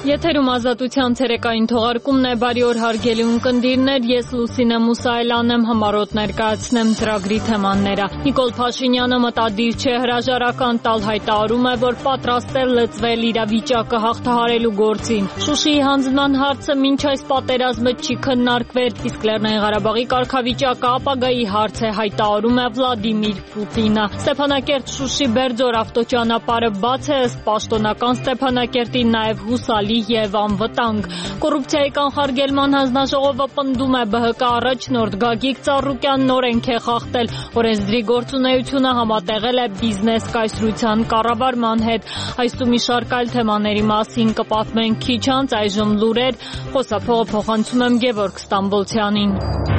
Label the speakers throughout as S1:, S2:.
S1: Եթերում ազատության ցերեկային թողարկումն է, բարի օր հարգելի ունկնդիրներ, ես Լուսինե Մուսայելյանն եմ, համառոտ ներկայացնեմ ծրագրի թեմաները։ Նիկոլ Փաշինյանը մտադիր չէ հրաժարական տալ, հայտարարում է, որ պատրաստ է լծվել իրավիճակը հաղթահարելու գործին։ Շուշիի հանձնման հարցը մինչ այս պատերազմը չի քննարկվել, իսկ Լեռնային Ղարաբաղի կարգավիճակը ապագայի հարց է, հայտարարում է Վլադիմիր Պուտինը։ Ստեփանակերտ-Շուշի Բերձոր ավտոճանապարհը բաց է, ըստ պաշտոնական Ստեփանակերտի նաև հուսալի եւ անվտանգ։ Կոռուպցիայի կանխարգելման հանձնաժողովը պնդում է ԲՀԿ առաջնորդ Գագիկ Ծառուկյանն օրենք է խախտել, օրենսդրի գործունեությունը համատեղել է բիզնես կայսրության կառավարման հետ։ Այս ու մի շարք այլ թեմաների մասին կպատմենք քիչ անց, այժմ լուրեր, խոսափողը փոխանցում եմ Գևորգ Ստամբոլցյանին։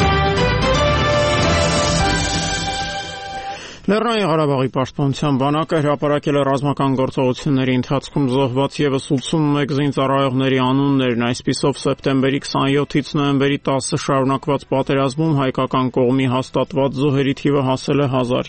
S2: Լեռնային Ղարաբաղի պաշտպանության բանակը հրապարակել է ռազմական գործողությունների ընթացքում զոհված ևս 81 զինծառայողների անուններն, այսպիսով սեպտեմբերի 27-ից նոյեմբերի 10-ը շարունակված պատերազմում հայկական կողմի հաստատված զոհերի թիվը հասել է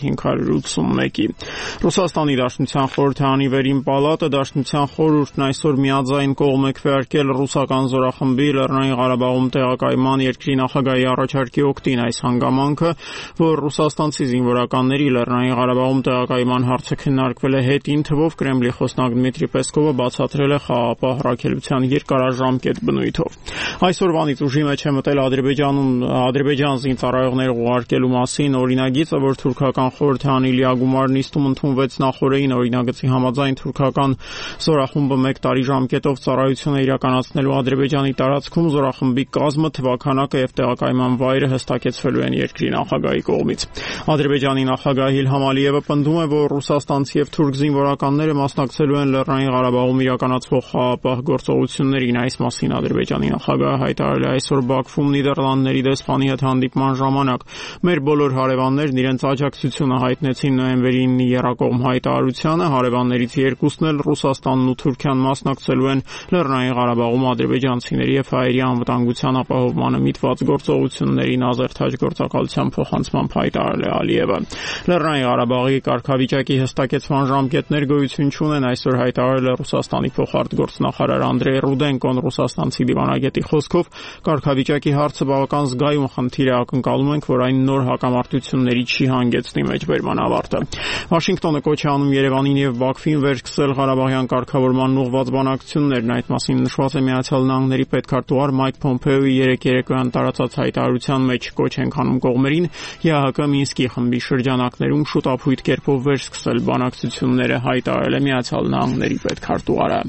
S2: 1581-ի։ Ռուսաստանի Դաշնության խորհրդարանի վերին պալատը Դաշնության խորհուրդն այսօր միաձայն կողմ է քվեարկել ռուսական զորախմբի Լեռնային Ղարաբաղում տեղակայման երկրի նախագահի առաջարկի օգտին այս հանգամանքը, որ ռուսաստանցի զինվորականների Լեռնային Ղարաբաղում տեղակայման հարցը քննարկվել է հետին թվով, Կրեմլի խոսնակ Դմիտրի Պեսկովը բացատրել է խաղաղապահ հռչակելության երկարաժամկետ բնույթով։ Այսօրվանից ուժի մեջ է մտել Ադրբեջան զինծառայողներ ուղարկելու մասին օրինագիծը, որ թուրքական խորհրդարանի լիագումար նիստում ընդունվեց նախորդին օրինագծի համաձայն թուրքական զորախումբը 1 տարի ժամկետով ծառայություն է իրականացնելու Ադրբեջանի տարածքում, զորախմբի կազմը, թվաքանակը եւ տեղակայման վայրը հստակեցվելու են երկրի նախագահի կողմից։ Ադրբեջանի նախագահ Իլհամ Ալիևը պնդում է, որ ռուսաստանցի եւ թուրք զինվորականները մասնակցելու են Լեռնային Ղարաբաղում իրականացվող խաղաղապահ գործողություններին։ Այս մասին Ադրբեջանի նախագահը հայտարարել է այսօր Բաքվում Նիդերլանդների դեսպանի հետ հանդիպման ժամանակ։ Մեր բոլոր հարևաններն իրենց աջակցությունը հայտնեցին նոյեմբերի 9-ի եռակողմ հայտարարությանը, հարևաններից երկուսն էլ Ռուսաստանն ու Թուրքիան մասնակցելու են Լեռնային Ղարաբաղում ադրբեջանցիների եւ հայերի անվտանգության ապահովմանը միտված գործողություններին Ազերթաջ գործակալության փոխանցմամբ հայտարարել է Ալիևը։ Լեռնային Ղարաբաղի կարգավիճակի հստակեցման ժամկետներ գոյություն չունեն, այսօր հայտարարել է Ռուսաստանի փոխարտգործնախարար Անդրեյ Ռուդենկոն։ Ռուսաստանցի դիվանագետի խոսքով կարգավիճակի հարցը բավական զգայուն խնդիր է, ակնկալում ենք, որ այն նոր հակամարտությունների չի հանգեցնի մեջբերման ավարտը։ Վաշինգտոնը կոչ է անում Երևանին եւ Բաքվին վերսկսել Ղարաբաղյան կարգավորման ուղղված բանակցություններն, այդ մասին նշված է Միացյալ Նահանգների պետքարտուղար Մայք Փոմփեոյի երեկոյան տարածած հայտարարության մեջ, կոչ են անում կողմերին ՀՀԿ Մինսկի խմբի շրջանակներում շուտապույտ կերպով վերսկսել բանակցությունները, հայտարարել է Միացյալ Նահանգների պետքարտուղարը։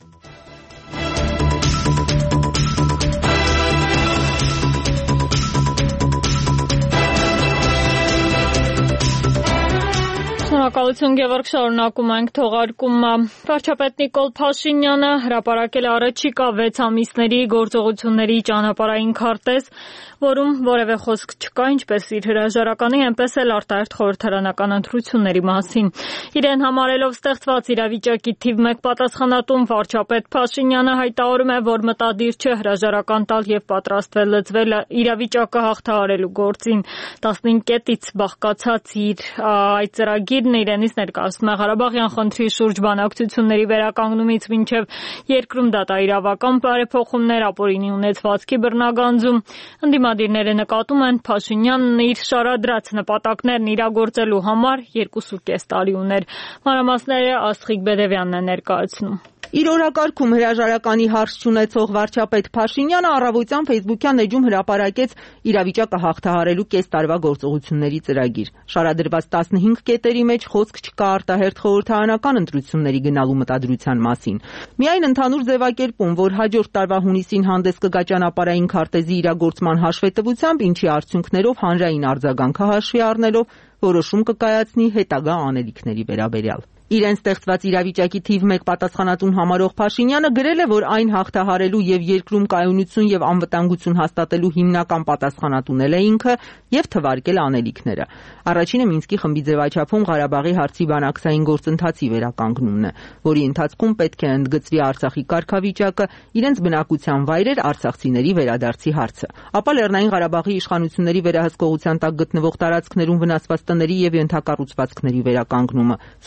S1: Շնորհակալություն Գևորգ, շարունակում ենք թողարկումը։ Վարչապետ Նիկոլ Փաշինյանը հրապարակել առաջիկա 6 ամիսների գործողությունների ճանապարհային քարտեզ, որում որևէ խոսք չկա ինչպես իր հրաժարականի, այնպես էլ արտահերթ խորհրդարանական ընտրությունների մասին։ Իրեն համարելով ստեղծված իրավիճակի թիվ 1 պատասխանատուն վարչապետ Փաշինյանը հայտարարում է, որ մտադիր չէ հրաժարական տալ եւ պատրաստվել լծվել իրավիճակը հաղթահարելու գործին։ 15 կետից բաղկացած իր այդ ծրագիրն իրենից ներկայացնում է Ղարաբաղյան խնդրի շուրջ բանակցությունների վերականգնումից մինչև երկրում դատաիրավական բարեփոխումներ, ապօրինի ունեցվածքի բռնագանձում։ Ընդդիմադիրները նկատում են, Փաշինյանն իր շարադրած նպատակներն իրագործելու համար 2.5 տարի ուներ։ Մանրամասները Աստղիկ Բեդևյանն է ներկայացնում։
S3: Իր օրակարգում հրաժարականի հարց չունեցող վարչապետ Փաշինյանը առավոտյան Facebook-յան էջում հրապարակեց իրավիճակը հաղթահարելու կես տարվա գործողությունների ծրագիր։ Շարադրված 15 կետերի մեջ խոսք չկա արտահերթ խորհրդարանական ընտրությունների գնալու մտադրության մասին։ Միայն ընդհանուր ձևակերպում, որ հաջորդ տարվա հունիսին հանդես կգա ճանապարհային քարտեզի իրագործման հաշվետվությամբ, ինչի արդյունքներով հանրային արձագանքը հաշվի առնելով որոշում կկայացնի հետագա անելիքների վերաբերյալ։ Իրեն ստեղծված իրավիճակի թիվ 1 պատասխանատուն համարող Փաշինյանը գրել է, որ այն հաղթահարելու եւ երկրում կայունություն եւ անվտանգություն հաստատելու հիմնական պատասխանատուն է ինքը եւ թվարկել անելիքները։ Առաջինը Մինսկի խմբի ձևաչափում Ղարաբաղի հարցի բանակցային գործընթացի վերականգնումն է, որի ընթացքում պետք է ընդգծվի Արցախի կարգավիճակը, իրենց բնակության վայրեր, արցախցիների վերադարձի հարցը։ Ապա Լեռնային Ղարաբաղի իշխանությունների վերահսկողության տակ գտնվող տարածքներում վնասված տների եւ ենթակառուցվածքների վերականգնումը, սոցիալական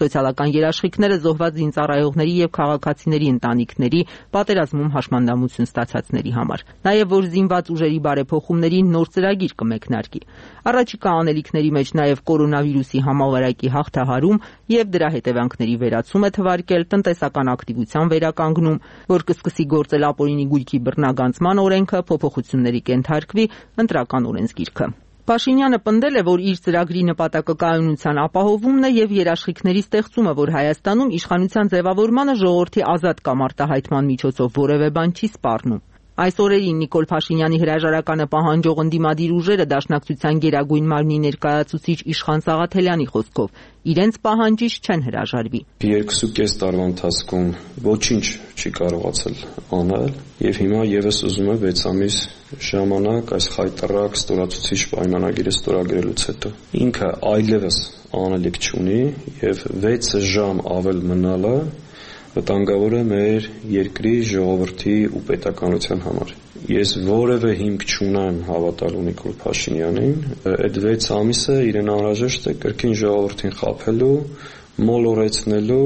S3: կազմակերպության երաշխիքները զոհված զինծառայողների եւ քաղաքացիների ընտանիքների, պատերազմում հաշմանդամություն ստացածների համար։ Նաեւ որ զինված ուժերի բարեփոխումների նոր ծրագիր կմեկնարկի։ Առաջիկա անելիքների մեջ նաեւ կորոնավիրուսի համավարակի հաղթահարում եւ դրա հետևանքների վերացում է թվարկել, տնտեսական ակտիվության վերականգնում, որ կսկսի գործել ապօրինի գույքի բռնագանձման օրենքը, փոփոխությունների կենթարկվի ընտրական օրենսգիրքը։ Փաշինյանը պնդել է, որ իր ծրագրի նպատակը կայունության ապահովումն է եւ երաշխիքների ստեղծումը, որ Հայաստանում իշխանության ձևավորմանը ժողովրդի ազատ կամ արտահայտման միջոցով որևէ բան չի սպառնում։ Այս օրերին Նիկոլ Փաշինյանի հրաժարականը պահանջող ընդդիմադիր ուժերը Դաշնակցության գերագույն մարմնի ներկայացուցիչ Իշխան Սաղաթելյանի խոսքով իրենց պահանջից չեն հրաժարվի։
S4: 2.5 տարվա ընթացքում ոչինչ չի կարողացել անել եւ հիմա եւս ուզում է 6 ամիս ժամանակ այս խայտառակ ստորացուցիչ պայմանագիրը ստորագրելուց հետո ինքը այլևս անելիք չունի եւ 6 ժամ ավել մնալը վտանգավոր է մեր երկրի ժողովրդի ու պետականության համար։ Ես որևէ հիմք չունեմ հավատալու Նիկոլ Փաշինյանին, այդ 6 ամիսը իրեն անհրաժեշտ է կրկին ժողովրդին խաբելու, մոլորեցնելու,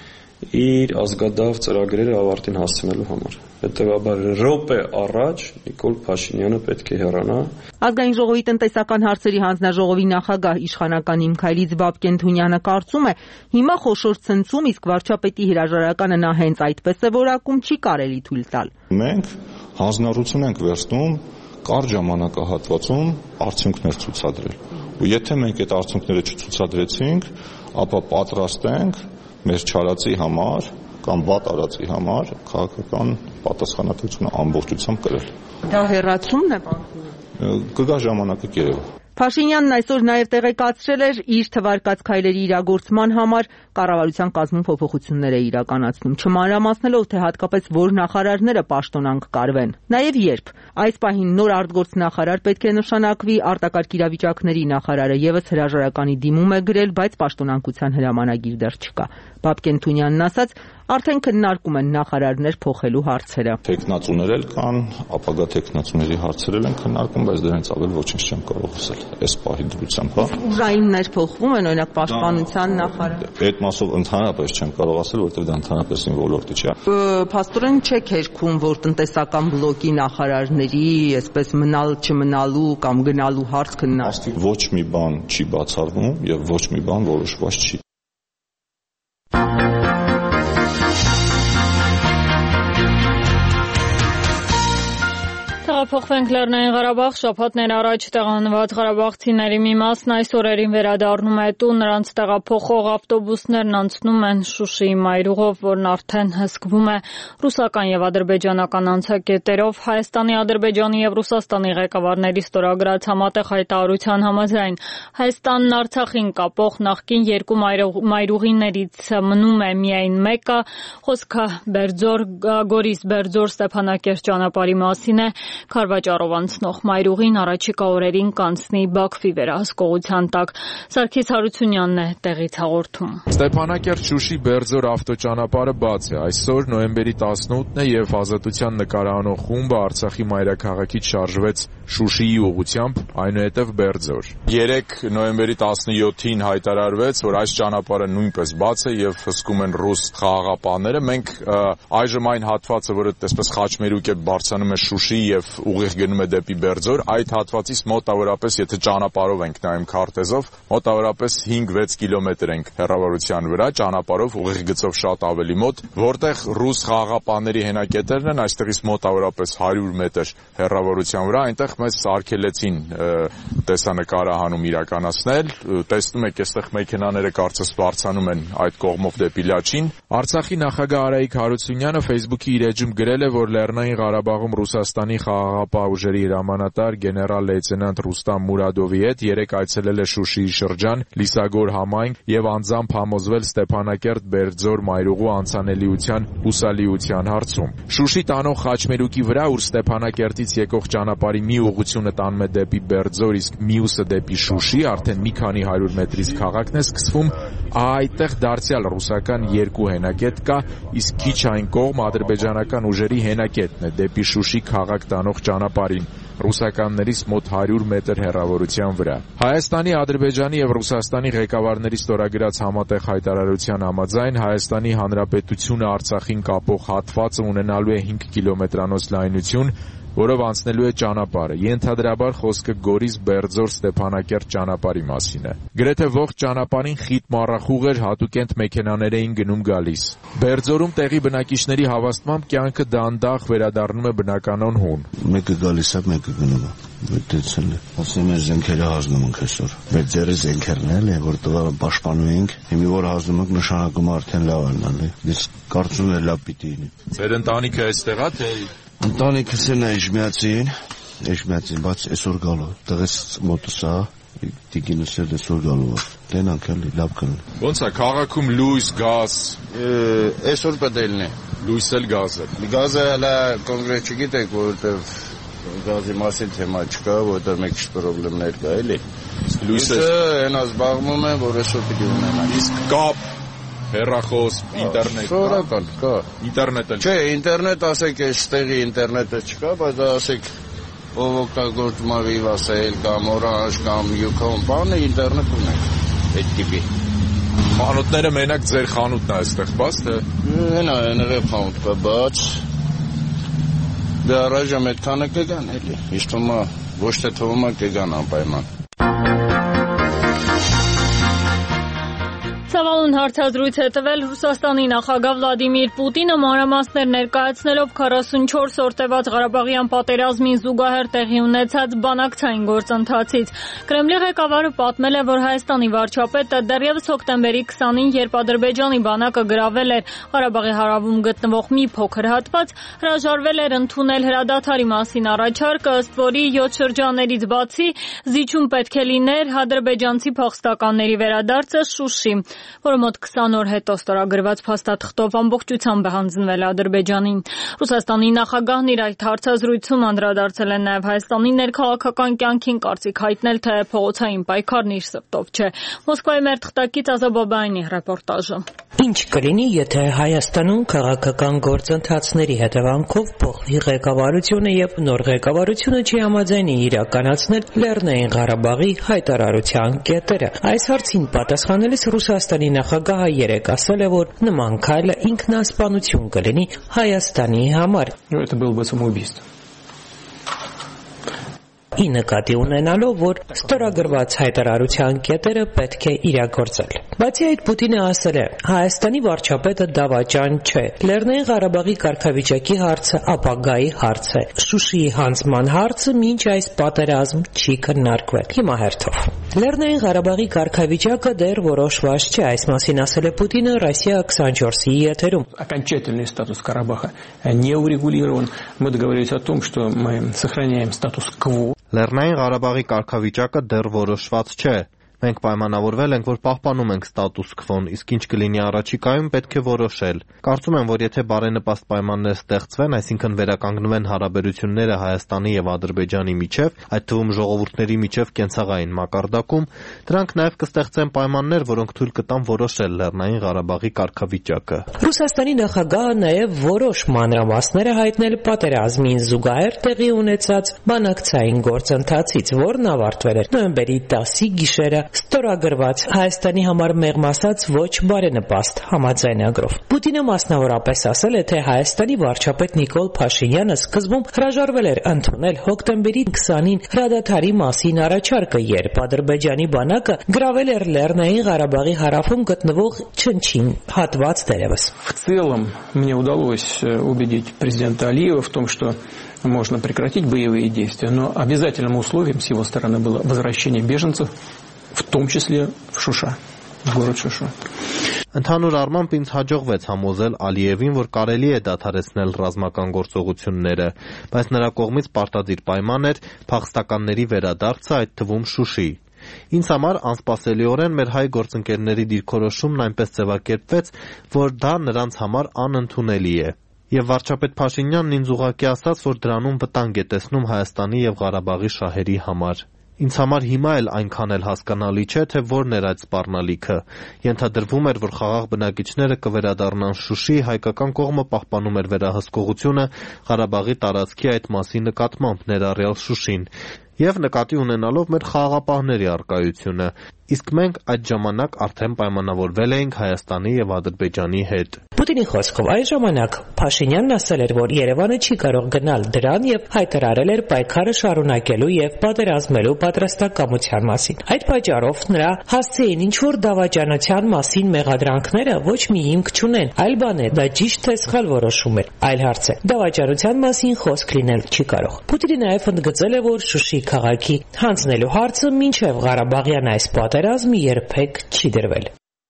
S4: իր ազգադավ ծրագրերը ավարտին հասցնելու համար։ Հետևաբար րոպե առաջ Նիկոլ Փաշինյանը պետք է հեռանա։
S3: Ազգային ժողովի տնտեսական հարցերի հանձնաժողովի նախագահ իշխանական Իմքայլից Բաբկեն Թունյանը կարծում է, հիմա խոշոր ցնցում, իսկ վարչապետի հրաժարականը նա հենց այդպես է որակում, չի կարելի թույլ տալ։
S5: Մենք հանձնառություն ենք վերցնում կարճ ժամանակահատվածում արդյունքներ ցուցադրել։ Ու եթե մենք այդ արդյունքները չցուցադրեցինք, ապա պատրաստ ենք մեր չարածի համար կամ վատ արածի համար քաղաքական պատասխանատվությունը ամբողջությամբ կրել։
S3: Դա հեռացումն է բանկում։
S5: Կգա ժամանակը կերևա։
S3: Փաշինյանն այսօր նաև տեղեկացրել էր իր թվարկած քայլերի իրագործման համար կառավարության կազմում փոփոխություններ է իրականացնում, չմանրամասնելով, թե հատկապես որ նախարարները պաշտոնանկ կարվեն։ Նաև երբ այս պահին նոր արտգործնախարար պետք է նշանակվի, արտակարգ իրավիճակների նախարարը եւս հրաժարականի դիմում է գրել, բայց պաշտոնանկության հրամանագիր դեռ չկա։ Բաբկեն Թունյանն ասաց, արդեն քննարկում են նախարարներ փոխելու հարցերը։
S5: Տեխնացուներ էլ կան, ապագա տեխնացուների հարցերել են քննարկում, բայց դրանից ավել ոչինչ չեմ կարող ասել։ Այս պահի դրությամբ, հա։
S3: Ուժայիններ փոխվում են, օրինակ պաշտպանության նախարար։
S5: Այդ մասով ընդհանրապես չեմ կարող ասել, որովհետև դա ընդհանրապես իմ ոլորտի չէ։
S3: Փաստորեն չեք հերքում, որ տնտեսական բլոկի նախարարների այսպես մնալ չմնալու կամ գնալու հարց քննարկվի։
S5: Ոչ մի բան չի բացառվում եւ ոչ մի բան որոշված չի։
S1: Փոխվենք Լեռնային Ղարաբաղ, շաբաթներ առաջ տեղանված ղարաբաղցիների մի մասն այս օրերին վերադառնում է տուն, նրանց տեղափոխող ավտոբուսներն անցնում են Շուշիի մայրուղով, որն արդեն հսկվում է ռուսական եւ ադրբեջանական անցակետերով։ Հայաստանի, Ադրբեջանի եւ Ռուսաստանի ղեկավարների ստորագրած համատեղ հայտարարության համաձայն Հայաստանն Արցախին կապող նախկին երկու մայրուղիներից մնում է միայն մեկը, խոսքը Գորիս-Բերձոր Ստեփանակերտ ճանապարհի մասին է։ Քարվաճառով անցնող մայրուղին առաջիկա օրերին կանցնի Բաքվի վերահսկողության տակ։ Սարգիս Հարությունյանն է տեղից հաղորդում։
S6: Ստեփանակերտ-Շուշի Բերձոր ավտոճանապարհը բաց է։ Այսօր նոյեմբերի 18-ն է եւ Ազատության նկարահանող խումբը Արցախի մայրաքաղաքից շարժվեց Շուշիի ուղղությամբ, այնուհետև Բերձոր։ 3 նոյեմբերի 17-ին հայտարարվեց, որ այս ճանապարհը նույնպես բաց է եւ հսկում են ռուս խաղաղապահները։ Մենք այժմ այն հատվածը, որը այսպես խաչմերուկ է բարձրանում է Շուշի եւ ուղիղ գնում է դեպի Բերձոր, այդ հատվածից մոտավորապես, եթե ճանապարհով ենք նայում քարտեզով, մոտավորապես 5-6 կիլոմետր ենք հեռավորության վրա, ճանապարհով ուղիղ գծով շատ ավելի մոտ, որտեղ ռուս խաղաղապահների հենակետերն են, այստեղից մոտավորապես 100 մետր հեռավորության վրա, այնտեղ մեզ արգելեցին տեսանկարահանում իրականացնել, տեսնում եք, այստեղ մեքենաները կարծես բարձրանում են այդ կողմով դեպի Լաչին։ Արցախի նախագահ Արայիկ Հարությունյանը Facebook-ի իր էջում գրել է, որ Լեռնային Ղարաբաղում Ռուսաստանի խաղաղապահ ուժերի հրամանատար գեներալ լեյտենանտ Ռուստամ Մուրադովի հետ 3 այցելել է Շուշիի շրջան, Լիսագոր համայնք եւ անձամբ համոզվել Ստեփանակերտ-Բերձոր մայրուղու անցանելիության հուսալիության հարցում։ Շուշի տանող խաչմերուկի վրա, ուր Ստեփանակերտից եկող ճանապարհի մի ուղղությունը տանում է դեպի Բերձոր, իսկ մյուսը դեպի Շուշի, արդեն մի քանի 100 մետրից քաղաքն է սկսվում, այդտեղ դարձյալ ռուսական 2 հենակետ կա, իսկ քիչ այն կողմ ադրբեջանական ուժերի հենակետն է դեպի Շուշի քաղաք տանող ճանապարհին։ ռուսականներից մոտ 100 մետր հեռավորության վրա։ Հայաստանի, Ադրբեջանի եւ Ռուսաստանի ղեկավարների ստորագրած համատեղ հայտարարության համաձայն Հայաստանի Հանրապետությունը Արցախին կապող հատվածը ունենալու է 5 կիլոմետրանոց լայնություն, որով անցնելու է ճանապարհը։ Ենթադրաբար խոսքը Գորիս-Բերձոր-Ստեփանակերտ ճանապարհի մասին է։ Գրեթե ողջ ճանապարհին խիտ մառախուղ էր, հատուկենտ մեքենաներ էին գնում-գալիս։ Բերձորում տեղի բնակիչների հավաստմամբ կյանքը դանդաղ վերադառնում է բնականon հուն։
S7: Մեկը գալիս է, մեկը գնում է։ Դեցել է։ Ասում են զենքերը հազնում ենք այսօր։ Մեր ձեռի զենքերն էլ, որ տվարը պաշտպանում ենք, հիմի որ հազնում ենք նշանակում արդեն լավ են ալի։ Ես կարծում եմ լավ պիտի լինի։
S6: Ձեր ընտանիքը այստեղ է թե
S7: ընտանիքս են Էժմիածին, բայց այսօր գալու։ Տղես մոտս է, տիկինս էլ այսօր գալու։ Տենանք էլի լավ կլինի։
S6: Ոնց է քաղաքում լույս, գազ։
S7: Այսօր պետք է լինի։
S6: Լույս էլ գազը։
S7: Գազը հələ կոնկրետ չգիտեք, որովհետև գազի մասին թեմա չկա, որտեղ մեկ քիչ խնդիրներ կա, էլի։ Լույսը հենա զբաղվում են, որ այսօր պիտի ունենան։
S6: Իսկ կապ, հեռախոս, ինտերնետ։
S7: Սովորական կա։
S6: Ինտերնետը։
S7: Չէ, ինտերնետ ասեք, այստեղի ինտերնետը չկա, բայց ասեք ով օգտագործում է Vivasail կամ Orange կամ Ucom, բանը ինտերնետ ունենք այդ տիպի։
S6: Խանութները մենակ ձեր խանութն է այստեղ բաց, թե։
S7: Հենա ներև խանութ կա բաց։ Դե առայժմ այդքանը կգան էլի։ Իսկ թվում է ոչ թե թվում է կգան անպայման։
S1: Ցավալուն հարցազրույց է տվել Ռուսաստանի նախագահ Վլադիմիր Պուտինը մանրամասներ ներկայացնելով 44 օր տևած Ղարաբաղյան պատերազմին զուգահեռ տեղի ունեցած բանակցային գործընթացից։ Կրեմլի ղեկավարը պատմել է, որ Հայաստանի վարչապետը դեռևս հոկտեմբերի 20-ին, երբ Ադրբեջանի բանակը գրավել էր Ղարաբաղի հարավում գտնվող մի փոքր հատված, հրաժարվել էր ընդունել հրադադարի մասին առաջարկը, ըստ որի 7 շրջաններից բացի զիջում պետք է լիներ ադրբեջանցի փախստականների վերադարձը Շուշի, որը մոտ 20 օր հետո ստորագրված փաստաթղթով ամբողջությամբ է հանձնվել Ադրբեջանին։ Ռուսաստանի նախագահն իր այդ հարցազրույցում անդրադարձել է նաև Հայաստանի ներքաղաքական կյանքին, կարծիք հայտնել, թե փողոցային պայքարն իր սրտով չէ։ Մոսկվայի մեր թղթակից Ազաբաբայանի ռեպորտաժը։
S8: Ինչ կլինի, եթե Հայաստանում քաղաքական գործընթացների հետևանքով փոխվի ղեկավարությունը եւ նոր ղեկավարությունը չի համաձայնի իրականացնել Լեռնային Ղարաբաղի հայտարարության կետերը։ Այս հարցին պատասխանելիս Ռուսաստանի նախագահը երեկ ասել է, որ նման քայլը ինքնասպանություն կլինի Հայաստանի համար։
S9: Это было бы самоубийство.
S8: Ի նկատի ունենալով, որ ստորագրված հայտարարության կետերը պետք է իրագործել։ Բացի այդ, Պուտինը ասել է, Հայաստանի վարչապետը դավաճան չէ։ Լեռնային Ղարաբաղի կարգավիճակի հարցը ապագայի հարց է։ Շուշիի հանձնման հարցը մինչ այս պատերազմ չի քննարկվել։ Հիմա հերթով։ Լեռնային Ղարաբաղի կարգավիճակը դեռ որոշված չէ, այս մասին ասել է Պուտինը Ռոսիա 24-ի եթերում։
S9: Окончательный статус Карабаха не урегулирован. Мы договорились о том, что мы сохраняем статус-кво.
S10: Լեռնային Ղարաբաղի կարգավիճակը դեռ որոշված չէ։ Մենք պայմանավորվել ենք, որ պահպանում ենք ստատուս քվոն, իսկ ինչ կլինի առաջիկայում պետք է որոշել։ Կարծում եմ, որ եթե բարենպաստ պայմաններ ստեղծվեն, այսինքն վերականգնվեն հարաբերությունները Հայաստանի եւ Ադրբեջանի միջև, այդ թվում ժողովուրդների միջև կենցաղային մակարդակում, դրանք նաեւ կստեղծեն պայմաններ, որոնք թույլ կտան որոշել Լեռնային Ղարաբաղի կարգավիճակը։
S8: Ռուսաստանի նախագահը նաեւ որոշ մանրամասներ է հայտնել պատերազմին զուգահեռ տեղի ունեցած բանակցային գործընթացից, որն ավարտվել էր նոյեմբերի 10-ի գիշերը ստորագրված Հայաստանի համար մեղմ ասած ոչ բարենպաստ համաձայնագրով։ Պուտինը մասնավորապես ասել է, թե Հայաստանի վարչապետ Նիկոլ Փաշինյանը սկզբում հրաժարվել էր ընդունել հոկտեմբերի 20-ին հրադադարի մասին առաջարկը, երբ Ադրբեջանի բանակը գրավել էր Լեռնային Ղարաբաղի հարավում գտնվող Չնչին հատված դերևս։
S9: В целом мне удалось убедить президента Алиева в том, что можно прекратить боевые действия, но обязательным условием с его стороны было возвращение беженцев, в том числе в Шуша, в город Шуша.
S10: Ընդհանուր առմամբ ինձ հաջողվեց համոզել Ալիևին, որ կարելի է դադարեցնել ռազմական գործողությունները, բայց նրա կողմից պարտադիր պայման էր փախստականների վերադարձը, այդ թվում Շուշի։ Ինձ համար անսպասելիորեն մեր հայ գործընկերների դիրքորոշումն այնպես ձևակերպվեց, որ դա նրանց համար անընդունելի է։ Եվ վարչապետ Փաշինյանն ինձ ուղղակի ասաց, որ դրանում վտանգ է տեսնում Հայաստանի եւ Ղարաբաղի շահերի համար։ Ինձ համար հիմա էլ այնքան էլ հասկանալի չէ, թե որն էր այդ սպառնալիքը։ Ենթադրվում էր, որ խաղաղ բնակիչները կվերադառնան Շուշի, հայկական կողմը պահպանում էր վերահսկողությունը Ղարաբաղի տարածքի այդ մասի նկատմամբ, ներառյալ Շուշին, եւ նկատի ունենալով մեր խաղաղապահների առկայությունը, իսկ մենք այդ ժամանակ արդեն պայմանավորվել էինք Հայաստանի եւ Ադրբեջանի հետ։
S8: Պուտինի խոսքով այն ժամանակ Փաշինյանն ասել էր, որ Երևանը չի կարող գնալ դրան եւ հայտարարել էր պայքարը շարունակելու եւ պատերազմելու պատրաստակամության մասին։ Այդ պատճառով նրա հասցեին ինչ-որ դավաճանության մասին մեղադրանքները ոչ մի հիմք չունեն, այլ բան է, դա ճիշտ թե սխալ որոշում էր։ Այլ հարց է, դավաճանության մասին խոսք լինել չի կարող։ Պուտինը նաեւ ընդգծել է, որ Շուշի քաղաքի հանձնելու հարցը մինչև Ղարաբաղյան այս պատերազմը երբեք չի դրվել։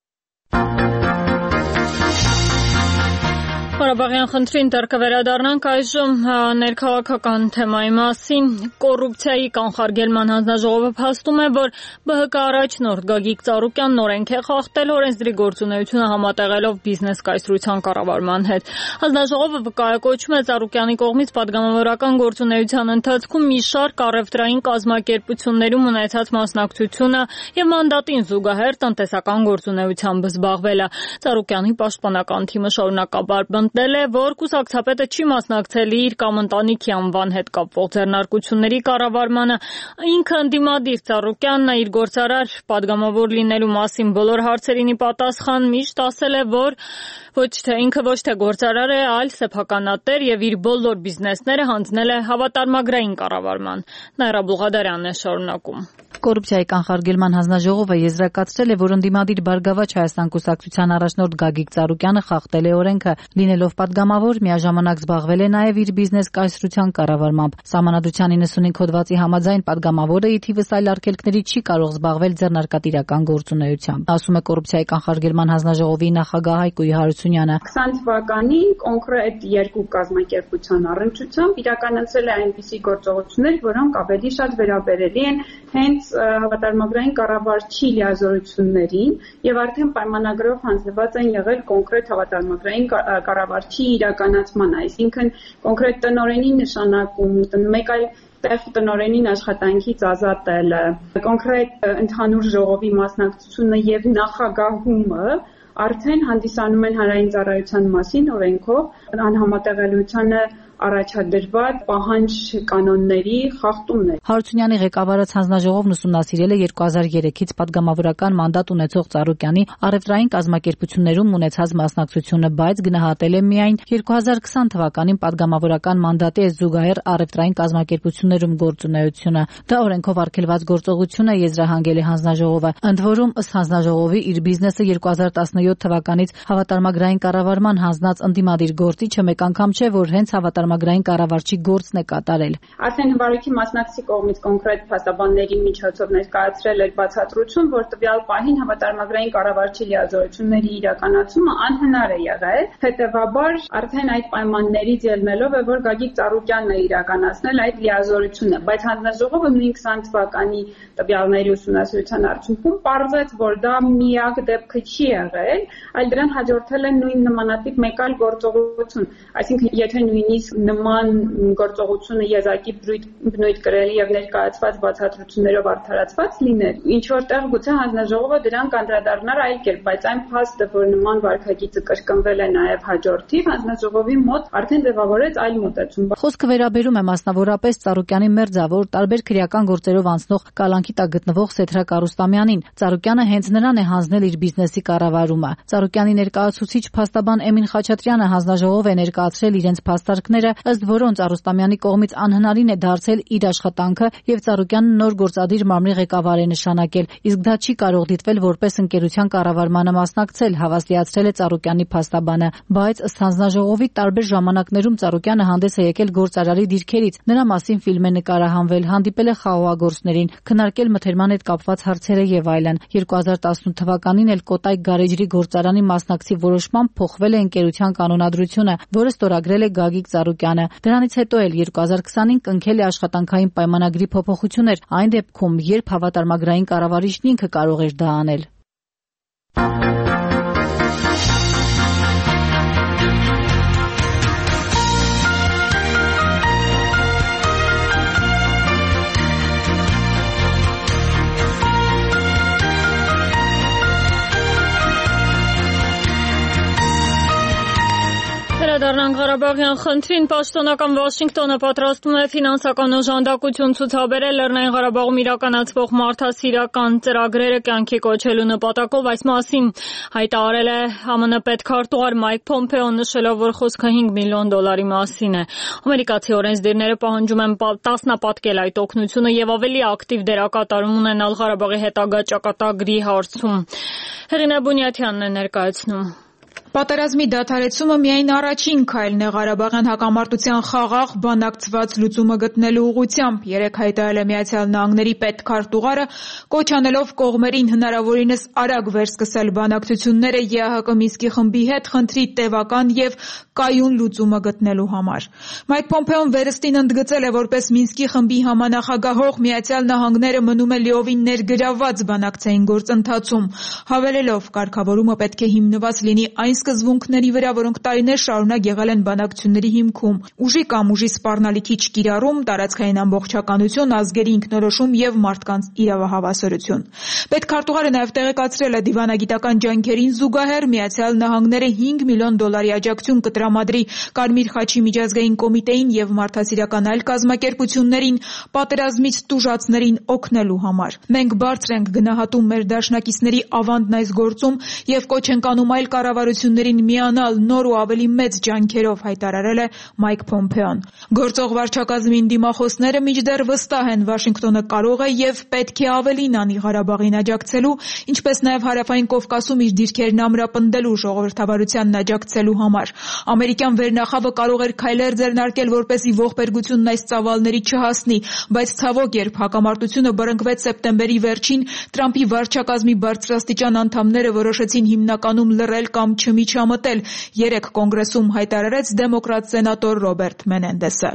S1: Ղարաբաղյան խնդրին դեռ կվերադառնանք այժմ ներքաղաքական թեմայի մասին։ Կոռուպցիայի կանխարգելման հանձնաժողովը փաստում է, որ ԲՀԿ առաջնորդ Գագիկ Ծառուկյանն օրենք է խախտել օրենսդրի գործունեությունը համատեղելով բիզնես կայսրության կառավարման հետ։ Հանձնաժողովը վկայակոչում է Ծառուկյանի կողմից պատգամավորական գործունեության ընթացքում մի շարք առևտրային կազմակերպություններում ունեցած մասնակցությունը եւ մանդատին զուգահեռ տնտեսական գործունեությամբ զբաղվելը։ Ծառուկյանի պաշտպանական թիմը շարունակաբար պնդել է, որ կուսակցապետը չի մասնակցել իր կամ ընտանիքի անվան հետ կապվող ձեռնարկությունների կառավարմանը։ Ինքը ընդդիմադիր Ծառուկյանն իր գործարար պատգամավոր լինելու մասին բոլոր հարցերին ի պատասխան միշտ ասել է, որ ինքը ոչ թե գործարար է, այլ սեփականատեր եւ իր բոլոր բիզնեսները հանձնել է հավատարմագրային կառավարման։ Նաիրա Բուղադարյանն է շարունակում։
S11: Կոռուպցիայի կանխարգելման հանձնաժողովը եզրակացրել է, որ ընդդիմադիր Բարգավաճ Հայաստան կուսակցության առաջնորդ Գագիկ Ծառուկյանը խախտել է օրենքը, լինելով պատգամավոր, միաժամանակ զբաղվել է նաև իր բիզնես կայսրության կառավարմամբ։ Սահմանադրության 95 հոդվածի համաձայն պատգամավորը ի թիվս այլ արգելքների չի կարող զբաղվել ձեռնարկատիրական գործունեությամբ, ասում է կոռուպցիայի կանխարգելման հանձնաժողովի նախագահ Հայկույ Հարությունյանը։
S12: 20 թվականին կոնկրետ երկու կազմակերպության առնչությամբ իրականացել է այնպիսի գործողություններ, որոնք ավելի շատ վերաբերելի են հենց հավատարմագրային կառավարչի լիազորություններին եւ արդեն պայմանագրով հանձնված են եղել կոնկրետ հավատարմագրային կառավարչի իրականացման, այսինքն կոնկրետ տնօրենի նշանակում, մեկ այլ տեղ տնօրենին աշխատանքից ազատելը, կոնկրետ ընդհանուր ժողովի մասնակցությունը եւ նախագահումը արդեն հանդիսանում են հանրային ծառայության մասին օրենքով անհամատեղելիությանը առաջադրված պահանջ կանոնների խախտումներ։
S11: Հարությունյանի ղեկավարած հանձնաժողովն ուսումնասիրել է 2003-ից պատգամավորական մանդատ ունեցող Ծառուկյանի առևտրային կազմակերպություններում ունեցած մասնակցությունը, բայց գնահատել է միայն 2020 թվականին պատգամավորական մանդատի է զուգահեռ առևտրային կազմակերպություններում գործունեությունը։ Դա օրենքով արգելված գործողություն է, եզրահանգել է հանձնաժողովը։ Ընդ որում, ըստ հանձնաժողովի, իր բիզնեսը 2017 թվականից հավատարմագրային կառավարման հանձնած ընդդիմադիր գործիչը մեկ անգամ չէ, որ հենց հավատարմագրային կառավարչի գործն է կատարել։
S12: Արդեն վարույթի մասնակցի կողմից կոնկրետ փաստաբանների միջոցով ներկայացրել էր բացատրություն, որ տվյալ պահին հավատարմագրային կառավարչի լիազորությունների իրականացումը անհնար է եղել, հետևաբար արդեն այդ պայմաններից ելնելով է, որ Գագիկ Ծառուկյանն է իրականացնել այդ լիազորությունը, բայց հանձնաժողովը նույն 20 թվականի տվյալների ուսումնասիրության արդյունքում պարզեց, որ դա միակ դեպքը չի եղել, այլ դրան հաջորդել է նույն նմանատիպ մեկ այլ գործողություն, այսինքն եթե նույնիսկ նման գործողությունը եզակի բնույթ կրել եւ ներկայացված բացատրություններով արդարացված լիներ, ինչ որտեղ գուցե հանձնաժողովը դրան կանդրադառնար այլ կերպ, բայց այն փաստը, որ նման վարքագիծը կրկնվել է նաեւ հաջորդիվ, հանձնաժողովի մոտ արդեն ձևավորեց այլ մոտեցում։
S11: Խոսքը վերաբերում է մասնավորապես Ծառուկյանի մերձավոր տարբեր քրեական գործերով անցնող կալանքի տակ գտնվող Սեթրակ Արուստամյանին։ Ծառուկյանը հենց նրան է հանձնել իր բիզնեսի կառավարումը։ Ծառուկյանի ներկայացուցիչ փաստաբան Էմին Խաչատրյանը հանձնաժողով է ներկայացրել իրենց փաստարկները, ըստ որոնց Արուստամյանի կողմից անհնարին է դարձել իր աշխատանքը եւ Ծառուկյանը նոր գործադիր մարմնի ղեկավար է նշանակել, իսկ դա չի կարող դիտվել որպես ընկերության կառավարմանը մասնակցել, հավաստիացրել է Ծառուկյանի փաստաբանը, բայց ըստ հանձնաժողովի տարբեր ժամանակներում Ծառուկյանը հանդես է եկել գործարարի դիրքերից, նրա մասին ֆիլմ է նկարահանվել, հանդիպել է խաղողագործներին, քննարկել մթերման հետ կապված հարցերը եւ այլն։ 2018 թվականին էլ Կոտայք գարեջրի գործարանի մասնակցի որոշմամբ փոխվել է ընկերության կանոնադրությունը, որը ստորագրել է Գագիկ Ծառուկյանը։ Դրանից հետո էլ 2020-ին կնքել է աշխատանքային պայմանագրի փոփոխություններ, այն դեպքում, երբ հավատարմագրային կառավարիչն ինքը կարող էր դա անել։
S1: Անդրադառնանք Ղարաբաղյան խնդրին, պաշտոնական Վաշինգտոնը պատրաստվում է ֆինանսական օժանդակություն ցուցաբերել Լեռնային Ղարաբաղում իրականացվող մարդասիրական ծրագրերը կյանքի կոչելու նպատակով, այս մասին հայտարարել է ԱՄՆ պետքարտուղար Մայք Փոմփեոն, նշելով, որ խոսքը $5 միլիոն մասին է։ Ամերիկացի օրենսդիրները պահանջում են տասնապատկել այդ օգնությունը եւ ավելի ակտիվ դերակատարում ունենալ Ղարաբաղի հետագա ճակատագրի հարցում։ Հեղինե Բունյաթյանն է ներկայացնում։
S13: Պատերազմի դադարեցումը միայն առաջին քայլն է Ղարաբաղյան հակամարտության խաղաղ, բանակցված լուծումը գտնելու ուղղությամբ, երեկ հայտարարել է Միացյալ Նահանգների պետքարտուղարը, կոչ անելով կողմերին հնարավորինս արագ վերսկսել բանակցությունները ԵԱՀԿ Մինսկի խմբի հետ խնդրի տևական եւ կայուն լուծումը գտնելու համար։ Մայք Փոմփեոն վերստին ընդգծել է, որպես Մինսկի խմբի համանախագահող Միացյալ Նահանգները մնում է լիովին ներգրավված բանակցային գործընթացում, հավելելով, կարգավորումը պետք է հիմնված լինի այն սկզբունքների վրա, որոնք տարիներ շարունակ եղել են բանակցությունների հիմքում՝ ուժի կամ ուժի սպառնալիքի չկիրառում, տարածքային ամբողջականություն, ազգերի ինքնորոշում եւ մարդկանց իրավահավասարություն։ Պետքարտուղարը նաեւ տեղեկացրել է դիվանագիտական ջանքերին զուգահեռ Միացյալ Նահանգները $5 միլիոն աջակցություն կտրամադրի Կարմիր խաչի միջազգային կոմիտեին եւ մարդասիրական այլ կազմակերպություններին պատերազմից տուժածներին օգնելու համար։ Մենք բարձր ենք գնահատում մեր դաշնակիցների ավանդն այս գործում եւ կոչ ենք անում այլ կառավարություններին միանալ նոր ու ավելի մեծ ջանքերով, հայտարարել է Մայք Փոմփեոն։ Գործող վարչակազմին դիմախոսները մինչդեռ վստահ են Վաշինգտոնը կարող է եւ պետք է ավելին անի Ղարաբաղին աջակցելու, ինչպես նաեւ Հարավային Կովկասում իր դիրքերն ամրապնդելու ժողովրդավարությանն աջակցելու համար։ Ամերիկյան վերնախավը կարող էր քայլեր ձեռնարկել, որպեսզի ողբերգությունն այս ծավալների չհասնի, բայց ցավոք, երբ հակամարտությունը բռնկվեց սեպտեմբերի վերջին, Տրամփի վարչակազմի բարձրաստիճան անդամները որոշեցին հիմնականում լռել կամ չմիջամտել, երեկ կոնգրեսում հայտարարեց դեմոկրատ սենատոր Ռոբերտ Մենենդեսը։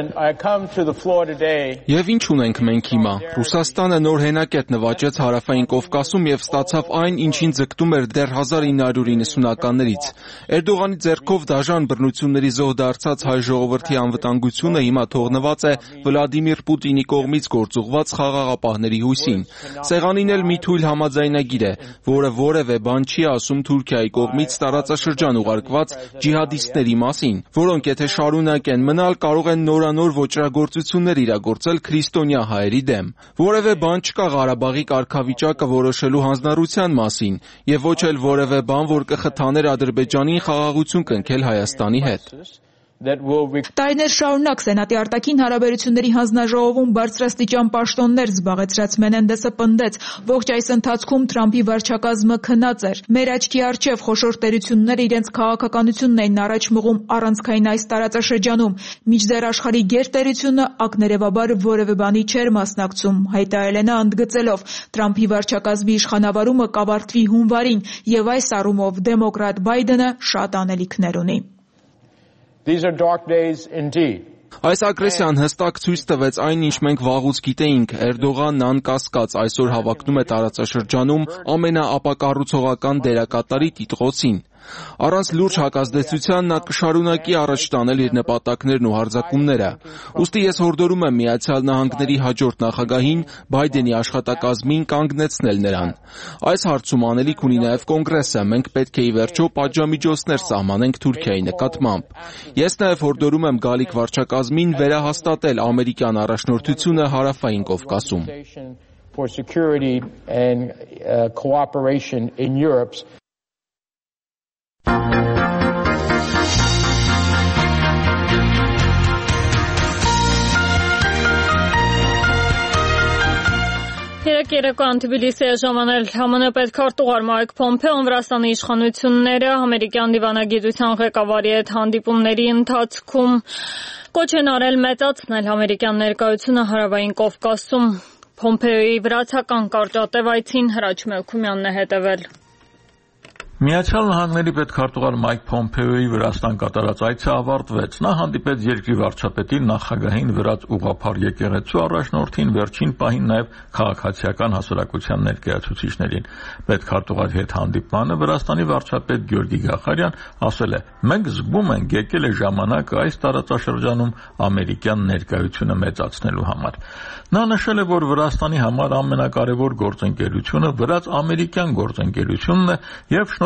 S14: Եվ ինչ ունենք մենք հիմա։ Ռուսաստանը նոր հենակետ նվաճեց Հարավային Կովկասում եւ ստացավ այն, ինչին ձգտում էր դեռ 1990-ականներից։ Էրդողանի ձեռքով դաժան բռնությունների զոհ դարձած հայ ժողովրդի անվտանգությունը հիմա թողնված է Վլադիմիր Պուտինի կողմից գործուղված խաղաղապահների հույսին։ Սեղանին էլ մի թույլ համաձայնագիր է, որը որևէ բան չի ասում Թուրքիայի կողմից տարածաշրջան ուղարկված ջիհադիստների մասին, որոնք եթե շարունակեն մնալ, կարող են նորանոր ոճրագործություններ իրագործել քրիստոնյա հայերի դեմ։ Որևէ բան չկա Ղարաբաղի կարգավիճակը որոշելու հանձնառության մասին, եւ ոչ էլ որևէ բան, որ կխթաներ Ադրբեջանին խաղաղություն կնքել Հայաստանի հետ։
S13: Տարիներ շարունակ Սենատի արտաքին հարաբերությունների հանձնաժողովում բարձրաստիճան պաշտոններ զբաղեցրած Մենենդեսը պնդեց, ողջ այս ընթացքում Թրամփի վարչակազմը քնած էր։ Մեր աչքի առջև խոշոր տերությունները իրենց քաղաքականությունն էին առաջ մղում առանցքային այս տարածաշրջանում, մինչդեռ աշխարհի գերտերությունը ակներևաբար որևէ բանի չէր մասնակցում, հայտարարել է նա ընդգծելով Թրամփի վարչակազմի իշխանավարումը կավարտվի հունվարին եւ այս առումով դեմոկրատ Բայդենը շատ անելիքներ ունի։
S14: Այս ագրեսիան հստակ ցույց տվեց այն, ինչ մենք վաղուց գիտեինք. Էրդողանն անկասկած այսօր հավակնում է տարածաշրջանում ամենաապակառուցողական դերակատարի տիտղոսին։ Առանց լուրջ հակազդեցության նա կշարունակի առաջ տանել իր նպատակներն ու հարձակումները։ Ուստի ես հորդորում եմ Միացյալ Նահանգների հաջորդ նախագահին Բայդենի աշխատակազմին կանգնեցնել նրան։ Այս հարցում անելիք ունի նաև Կոնգրեսը, մենք պետք է ի վերջո պատժամիջոցներ սահմանենք Թուրքիայի նկատմամբ։ Ես նաև հորդորում եմ գալիք վարչակազմին վերահաստատել ամերիկյան առաջնորդությունը Հարավային Կովկասում։
S1: Երեկ երեկոյան Թբիլիսի է ժամանել ԱՄՆ պետքարտուղար Մայք Փոմփեոն Վրաստանի իշխանությունները ամերիկյան դիվանագիտության ղեկավարի հետ հանդիպումների ընթացքում կոչ են արել մեծացնել ամերիկյան ներկայությունը Հարավային Կովկասում։ Փոմփեոյի վրացական կարճատև այցին Հրաչ Մելքումյանն է հետևել։
S15: Միացյալ Նահանգների պետքարտուղար Մայք Փոմփեոյի Վրաստան կատարած այցը ավարտվեց։ Նա հանդիպեց երկրի վարչապետին, նախագահին, վրաց ուղղափառ եկեղեցու առաջնորդին, վերջին պահին նաև քաղաքացիական հասարակության ներկայացուցիչներին։ Պետքարտուղարի հետ հանդիպմանը Վրաստանի վարչապետ Գյորգի Գախարյան ասել է. «Մենք զգում ենք եկել է ժամանակը այս տարածաշրջանում ամերիկյան ներկայությունը մեծացնելու համար»։ Նա նշել է, որ Վրաստանի համար ամենակարևոր գործընկերությունը վրաց-ամերիկյան գործընկերությունն է եւ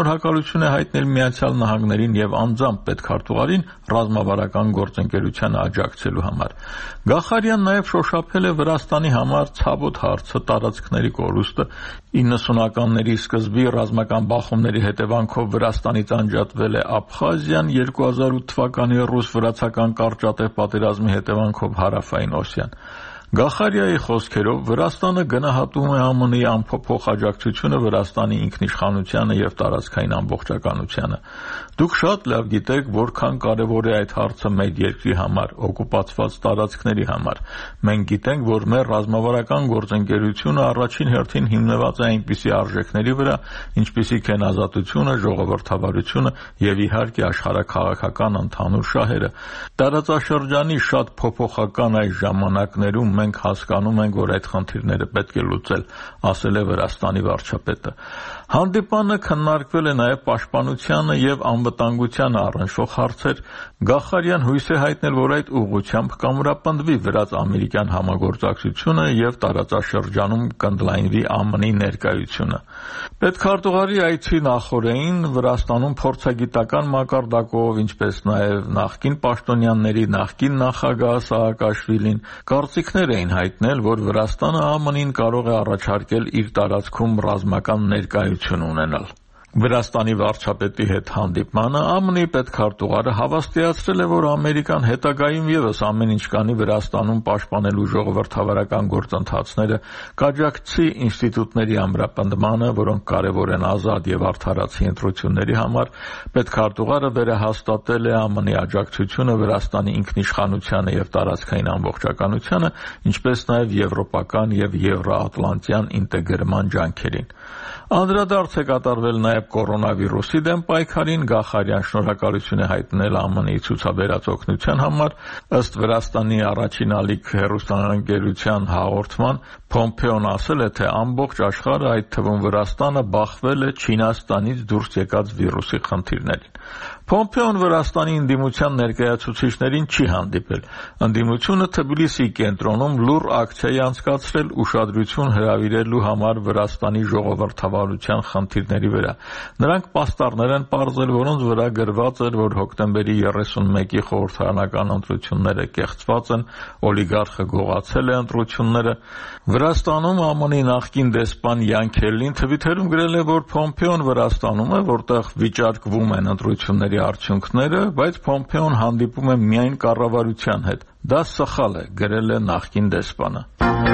S15: շնորհակալություն է հայտնել Միացյալ Նահանգներին եւ անձամբ պետքարտուղարին ռազմավարական գործընկերությանը աջակցելու համար։ Գախարյան նաեւ շոշափել է Վրաստանի համար ցավոտ հարցը տարածքների կորուստը 90-ականների սկզբի ռազմական բախումների հետևանքով Վրաստանից անջատվել է Աբխազիան, 2008 թվականի ռուս-վրացական կարճատև պատերազմի հետևանքով Հարավային Օսիան։ Գախարյայի խոսքերով Վրաստանը գնահատում է ԱՄՆ-ի անփոփոխ աջակցությունը Վրաստանի ինքնիշխանությանը եւ տարածքային ամբողջականությանը։ Դուք շատ լավ գիտեք, որքան կարեւոր է այդ հարցը մեր երկրի համար, օկուպացված տարածքների համար։ Մենք գիտենք, որ մեր ռազմավարական գործընկերությունը առաջին հերթին հիմնված է այնպիսի արժեքների վրա, ինչպիսիք են ազատությունը, ժողովրդավարությունը եւ իհարկե աշխարհաքաղաքական ընդհանուր շահերը։ Տարածաշրջանի շատ փոփոխական այս ժամանակներում մենք հասկանում ենք, որ այդ խնդիրները պետք է լուծել, ասել է Վրաստանի վարչապետը։ Հանդիպանը քննարկվել է նաև պաշտպանությանը եւ անվտանգությանը առնչվող հարցեր։ Գախարյան հույս է հայտնել, որ այդ ուղղությամբ կամրապնդվի վրաց-ամերիկյան համագործակցությունը եւ տարածաշրջանում կընդլայնվի ԱՄՆ-ի ներկայությունը։ Պետքարտուղարի այցի նախօրեին Վրաստանում փորձագիտական մակարդակով, ինչպես նաև նախկին պաշտոնյաների նախկին նախագահ Սաակաշվիլին կարծիքներ էին հայտնել, որ Վրաստանը ԱՄՆ-ին կարող է առաջարկել իր տարածքում ռազմական ներկայություն ունենալ։ Վրաստանի վարչապետի հետ հանդիպմանը ԱՄՆ-ի պետքարտուղարը հավաստիացրել է, որ Ամերիկան հետագայում եւս ամեն ինչ կանի Վրաստանում պաշտպանելու ժողովրդավարական գործընթացները, կաջակցի ինստիտուտների ամրապնդմանը, որոնք կարևոր են ազատ եւ արդարացի ընտրությունների համար։ Պետքարտուղարը վերահաստատել է ԱՄՆ-ի աջակցությունը Վրաստանի ինքնիշխանությանը եւ տարածքային ամբողջականությանը, ինչպես նաեւ եվրոպական եւ եվրոատլանտյան ինտեգրման ջանքերին։ Անդրադարձ է կատարվել նաև կորոնավիրուսի դեմ պայքարին, Գախարյան շնորհակալություն է հայտնել ԱՄՆ-ի ցուցաբերած օգնության համար։ Ըստ Վրաստանի առաջին ալիք հեռուստաընկերության հաղորդման, Փոմփեոն ասել է, թե ամբողջ աշխարհը, այդ թվում Վրաստանը, բախվել է Չինաստանից դուրս եկած վիրուսի խնդիրներին։ Փոմփեոն Վրաստանի ընդդիմության ներկայացուցիչներին չի հանդիպել։ Ընդդիմությունը Թբիլիսի կենտրոնում լուռ ակցիա է անցկացրել ուշադրություն հրավիրելու համար Վրաստանի ժողովրդավարության խնդիրների վրա։ Նրանք պաստառներ են պարզել, որոնց վրա գրված էր, որ հոկտեմբերի 31-ի խորհրդարանական ընտրությունները կեղծված են, օլիգարխը գողացել է ընտրությունները։ Վրաստանում ԱՄՆ-ի նախկին դեսպան Յանքելին թվիթերում գրել է, որ Փոմփեոն Վրաստանում է, որտեղ վիճարկվում են ընտրությունների արդյունքները, բայց Փոմփեոն հանդիպում է միայն կառավարության հետ։ Դա սխալ է, գրել է նախկին դեսպանը։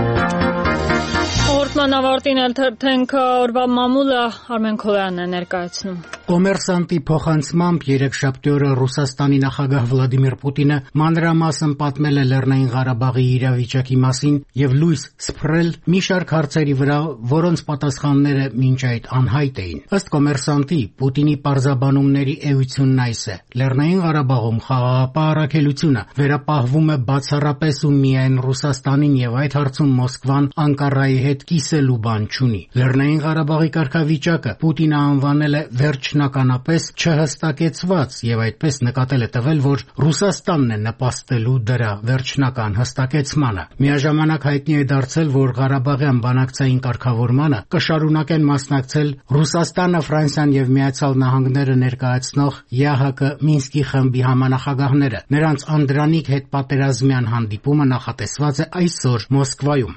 S1: Հաղորդման ավարտին էլ թերթենք օրվա մամուլը Արմեն Քոյանն է ներկայացնում։
S16: Կոմերսանտի փոխանցմամբ երեքշաբթի օրը Ռուսաստանի նախագահ Վլադիմիր Պուտինը մանրամասն պատմել է Լեռնային Ղարաբաղի իրավիճակի մասին եւ լույս սփռել մի շարք հարցերի վրա, որոնց պատասխանները մինչ այդ անհայտ էին։ Ըստ Կոմերսանտի, Պուտինի պարզաբանումների էությունն այս է. Լեռնային Ղարաբաղում խաղաղապահ առաքելությունը վերապահվում է բացառապես ու միայն Ռուսաստանին եւ այդ հարցում Մոսկվան Անկարայի հետ կիսելու բան չունի։ Լեռնային Ղարաբաղի կարգավիճակը Պուտինը անվանել է վերջնականապես չհստակեցված եւ այդպես նկատել է տվել, որ Ռուսաստանն է նպաստելու դրա վերջնական հստակեցմանը։ Միաժամանակ հայտնի է դարձել, որ Ղարաբաղյան բանակցային կարգավորմանը կշարունակեն մասնակցել Ռուսաստանը, Ֆրանսիան եւ Միացյալ Նահանգները ներկայացնող ԵԱՀԿ Մինսկի խմբի համանախագահները։ Նրանց անդրանիկ հետ պատերազմյան հանդիպումը նախատեսված է այսօր Մոսկվայում։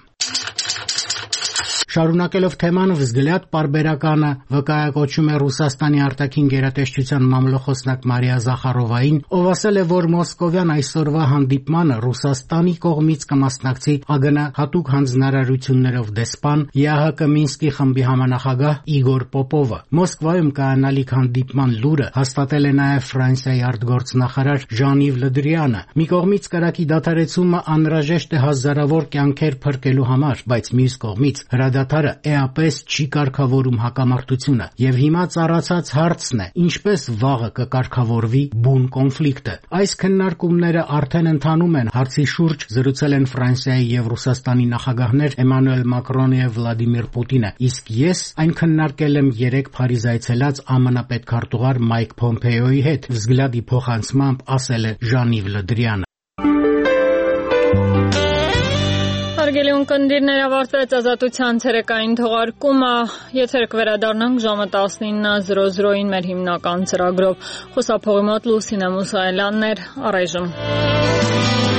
S16: Շարունակելով թեման, Վզգլյադ պարբերականը վկայակոչում է Ռուսաստանի արտաքին գերատեսչության մամլոխոսնակ Մարիա Զախարովային, ով ասել է, որ մոսկովյան այսօրվա հանդիպմանը Ռուսաստանի կողմից կմասնակցի ԱԳՆ հատուկ հանձնարարություններով դեսպան ԵԱՀԿ Մինսկի խմբի համանախագահ Իգոր Պոպովը։ Մոսկվայում կայանալիք հանդիպման լուրը հաստատել է նաև Ֆրանսիայի արտգործնախարար Ժան-Իվ Լը Դրիանը։ Մի կողմից կրակի դադարեցումը անհրաժեշտ է հազարավոր կյանքեր փրկելու համար, բայց մյուս կողմից հրադադարը էապես չի կարգավորում հակամարտությունը, եւ հիմա ծառացած հարցն է, ինչպես վաղը կկարգավորվի բուն կոնֆլիկտը։ Այս քննարկումները արդեն ընթանում են, հարցի շուրջ զրուցել են Ֆրանսիայի եւ Ռուսաստանի նախագահներ Էմանուել Մակրոնը եւ Վլադիմիր Պուտինը, իսկ ես այն քննարկել եմ 3 Փարիզ այցելած ԱՄՆ պետքարտուղար Մայք Փոմփեոյի հետ, Վզգլյադի փոխանցմամբ ասել է Ժան-Իվ Լը Դրիանը։
S1: Հարգելի ունկնդիրներ, ավարտվեց Ազատության ցերեկային թողարկումը, եթեր կվերադառնանք ժամը 19:00-ին մեր հիմնական ծրագրով։ Խոսափողի մոտ Լուսինե Մուսայելյանն էր, առայժմ։